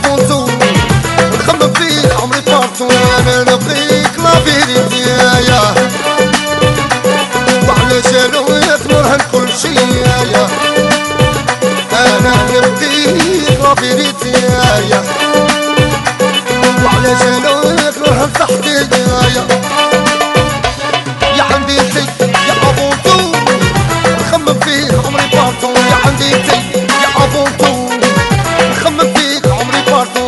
افونتو نخمم فيك عمري بارتو انا نبغيك لا فيريتي يا وعلى جالويات مرهن كل شي يا انا نبغيك لا فيريتي يا وعلى جالويات مرهن تحتي يا عندي تي يا افونتو نخمم فيك عمري بارتو يا عندي تي يا افونتو نخمم فيك عمري بارتو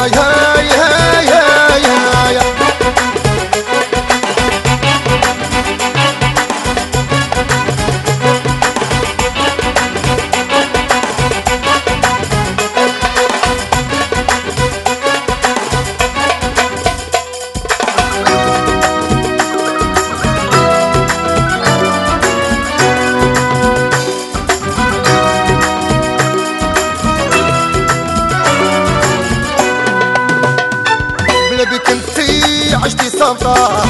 بك انتي عشتي صامتة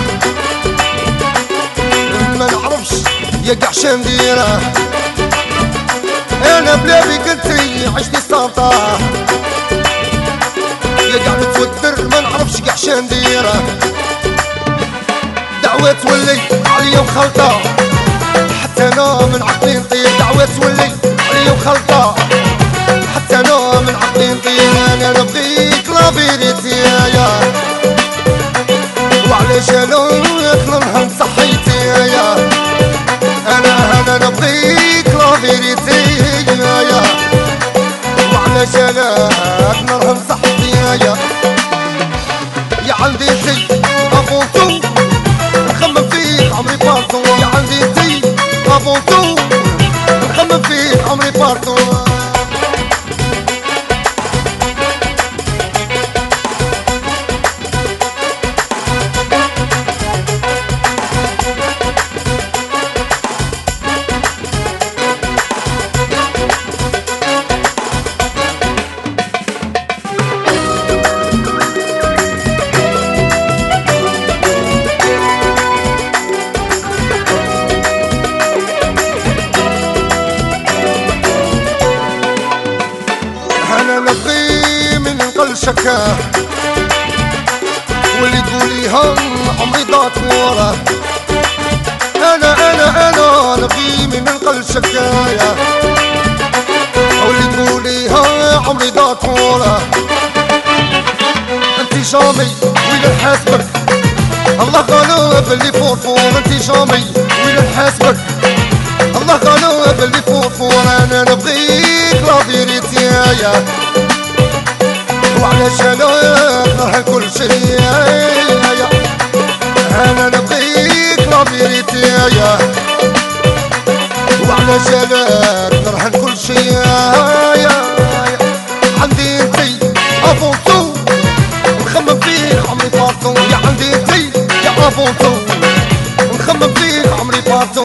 ما نعرفش يا قاع شنديرة انا بلا بك انتي عشتي صامتة يا قاع متوتر ما نعرفش قاع شنديرة دعوة تولي عليا وخلطة حتى انا من عقلي نطير دعوة تولي عليا وخلطة حتى انا من عقلي نطير انا نبغيك لا فيريتي يا وعلى جالوك نرهن صحيتي يا انا نبغيك لا فيريتي يا وعلى جالك نرهن صحيتي يا عندي تي افونتو نخمم فيك عمري بارتو يا عندي تي افونتو نخمم فيك عمري بارتو انا نبغي من نقل شكاه واللي تقوليها عمري ضاعت وراه انا نبغي من نقل شكايا واللي تقوليها عمري ضاعت وراه انتي جامي وين نحاسبك الله غالب اللي فور انتي جامي وين نحاسبك الله غالب اللي فور انا نبغيك لا فيريتي يا وعلى جالك نرهن كل شي انا نبغيك لا فيريتي يا وعلى جالك نرهن كل شي عندي انتي افونتو نخمم فيك عمري بارتو يا عندي انتي يا افونتو نخمم فيك عمري بارتو